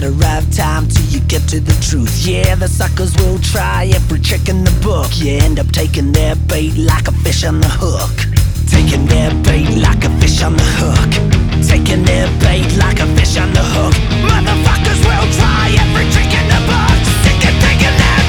matter of time till you get to the truth. Yeah, the suckers will try every trick in the book. You end up taking their bait like a fish on the hook. Taking their bait like a fish on the hook. Taking their bait like a fish on the hook. Motherfuckers will try every trick in the book. Sick of taking their